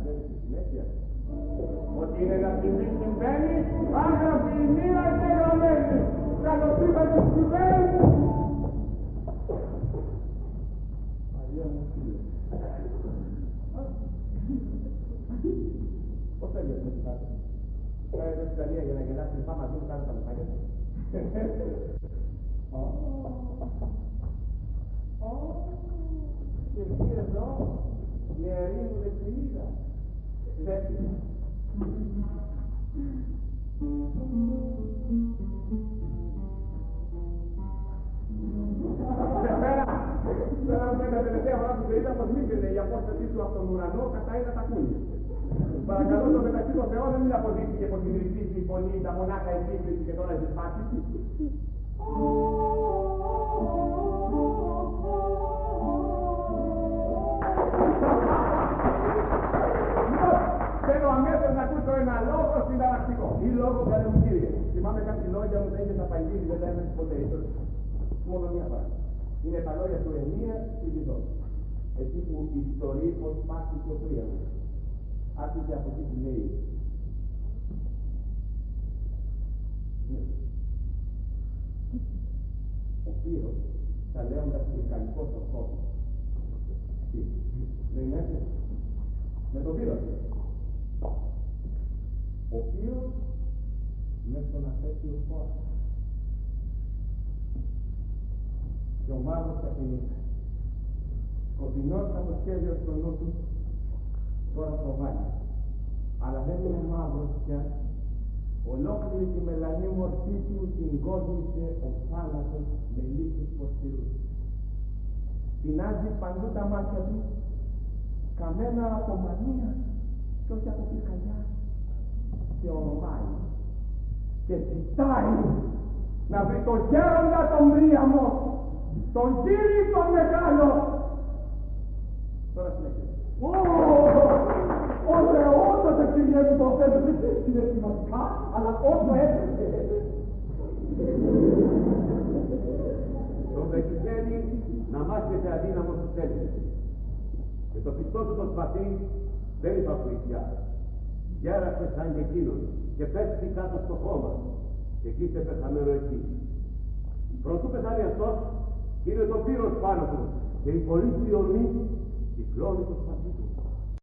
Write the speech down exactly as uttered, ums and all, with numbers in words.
καταλαβαίνει στη συνέχεια ότι είναι να συμβεί συμβαίνει, άνθρωποι η μοίρα είναι γραμμένη. Καλώς είπατε συμβαίνει. Αγία μου φίλε. Πώς θέλεις να κοιτάτε. Κάνε την Ιταλία για να γελάσει την φάμα, δεν κάνω τα μουχάγια. Και εσύ εδώ, νεαρή μου δεξιίδα. Δέκει. Σε πέρα, πέρα με τα τελευταία φορά που είδα πως μίλησε η απόσταση του από τον ουρανό κατά ένα τακούνι. Παρακαλώ το μεταξύ των Θεών να μην αποδείξει και πως την ρηφτήσει η φωνή, τα μονάχα η σύγκριση και τώρα η σπάση. Θέλω αμέσως να ακούσω ένα λόγο συνταρακτικό. Τι λόγο, καλέ μου κύριε. Θυμάμαι κάτι λόγια μου τα είχες απαγγείλει, δεν τα έμεσαι ποτέ. Μόνο μια φορά. Είναι τα λόγια του Εμία στη Βιδό. Εσύ που ιστορεί πως πάθει το πρίαμο. Άκουσε από τι που λέει. Ο Πύρος, τα λέοντας και καλικός ο κόσμος. Τι, δεν είναι έτσι. Με τον Πύρο. Ο Πύρος μες στον αφέτειο χώρο. Και ο μαύρος θα την είχα. Σκοτεινός θα το σχέδιο στο νου του, τώρα το βάλει. Αλλά δεν είναι μαύρος πια. Ολόκληρη τη μελανή μορφή του την κόσμησε ο θάλασσος με λύσους πορτήρους. Τεινάζει παντού τα μάτια του, καμένα από μανία και όχι από πυρκαγιά. Και ορμάει και ζητάει να βρει τον γέροντα τον Πρίαμο, τον Κύρι τον Μεγάλο. Τώρα συνέχεια. Ο Θεός δεν πηγαίνει το θέμα, δεν είναι σημαντικά, αλλά όσο έπρεπε. Τον πετυχαίνει να μάχεται αδύναμος του θέλει. Και το πιστό του το σπαθί δεν είπα βοηθιά. Γέρασε σαν και εκείνον και πέφτει κάτω στο χώμα και εκεί είσαι πεθαμένο εκεί. Προτού πεθάνει αυτός, είναι το Πύρος πάνω του και η πολύ θειονή κυκλώνει το σπαθί.